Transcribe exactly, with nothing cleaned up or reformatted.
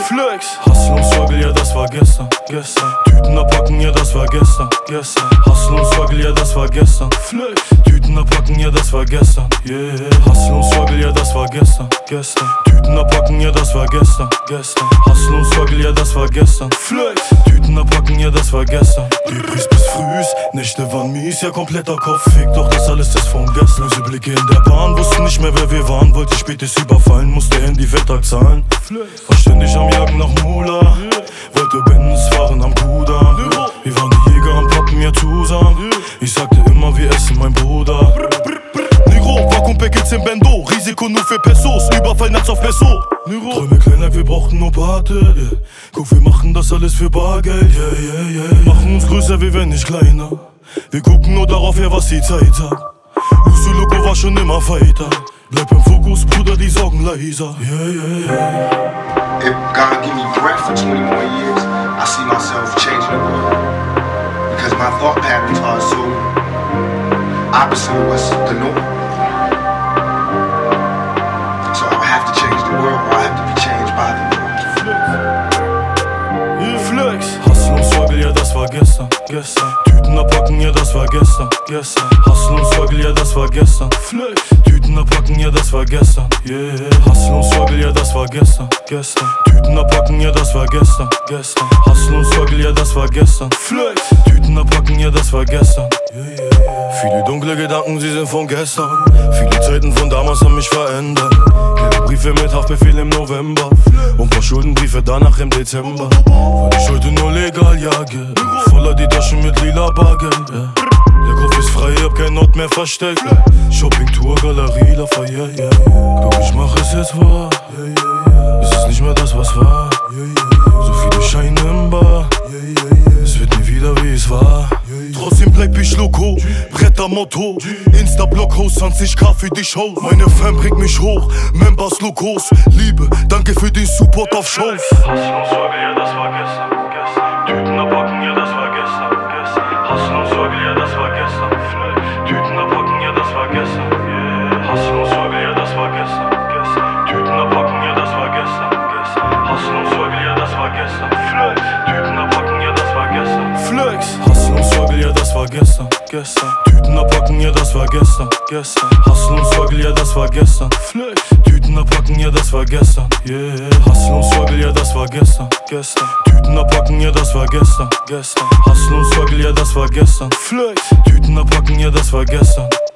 Flex. Hustle und Struggle, ja das war gestern, gestern. Tüten abpacken, ja das war gestern, gestern. Hustle und Struggle, ja das war gestern. Flex. Tüten abpacken, ja das war gestern, yeah. Hustle und Struggle, ja das war gestern, gestern. Tüten abpacken, ja das war gestern, gestern. Hustle und Struggle, ja das war gestern. Flex. Tüten abpacken, ja das war gestern. Debris bis frühs, Nächte waren mies, ja kompletter Kopffick. Doch das alles ist von gestern. Böse Blicke in der Bahn, wussten nicht mehr wer wir waren. Wollte ich spätes überfallen, musste Handy-Vertrag zahlen. War ständig am Jagen nach Mula, wollte Benz fahren am Kudamm. Wir waren die Jäger am Pappen, ja zusammen. Ich sagte immer, wir essen, mein Bruder. Negro, Vakuum-Packets im Bendo, Risiko nur für Pesos, Überfall nachts auf Peso. Träume kleiner, wir brauchten nur Pate, yeah. Guck, wir machen das alles für Bargeld, yeah, yeah, yeah. Machen uns größer, wir werden nicht kleiner. Wir gucken nur darauf her, was die Zeit sagt. Usu Loco war schon immer Fighter. Bleib im Fokus, Bruder, die Sorgen leiser, yeah, yeah, yeah. If God give me breath for twenty more years, I see myself changing the world. Because my thought patterns are so opposite of what's the norm. So I have to change the world, or I have to be changed by the world. Yeah, Flex. Hustle und Struggle, ja das war gestern, gestern. Tüten abpacken, ja das war gestern, gestern. Hustle und Struggle, ja das war gestern. Flex. Tüten abpacken, ja das war gestern, yeah. Hustle und Struggle, ja das war gestern, gestern. Tüten abpacken, ja das war gestern, gestern. Hustle und Struggle, ja das war gestern. Flex. Tüten abpacken, ja das war gestern, yeah, yeah, yeah. Viele dunkle Gedanken, sie sind von gestern. Viele Zeiten von damals haben mich verändert. Gelbe Briefe mit Haftbefehl im November und paar Schuldenbriefe danach im Dezember. Weil ich heute nur legal jage, voller die Taschen mit lila Bargeld, yeah. Der Kopf ist frei, hab kein Ort mehr versteckt. Shopping, Tour, Galerie, Lafayette, yeah, yeah. Glaub ich mach es jetzt wahr, yeah, yeah, yeah. Es ist nicht mehr das, was war, yeah, yeah, yeah. So viele Scheine im Bar, yeah, yeah, yeah. Es wird nie wieder wie es war, yeah, yeah. Trotzdem bleib ich loco, Brettermotto. Insta-Blockhaus, zwanzig K für die Show. Meine Fan bringt mich hoch, Members, Logos. Liebe, danke für den Support auf Shows. Hustle und Struggle, ja das war gestern, gestern. Tüten abpacken, ja das war gestern, gestern. Hustle und Struggle, ja das war gestern. Tüten abpacken, ja das war gestern, yeah. Hustle und Struggle, ja das war gestern, gestern. Tüten abpacken, ja das war gestern, gestern. Hustle und Struggle, ja das war gestern. Flex. Tüten abpacken, ja das war gestern. Flex. Hustle und Struggle, ja das war gestern, gestern. Tüten abpacken, ja das war gestern, gestern. Hustle und Struggle, ja das war gestern. Flex. Tüten abpacken, ja das war gestern, yeah. Hustle und Struggle, ja das war gestern, gestern. Tüten abpacken, ja das war gestern, gestern. Hustle und Struggle, ja das war gestern. Flex. Tüten abpacken, ja das war gestern.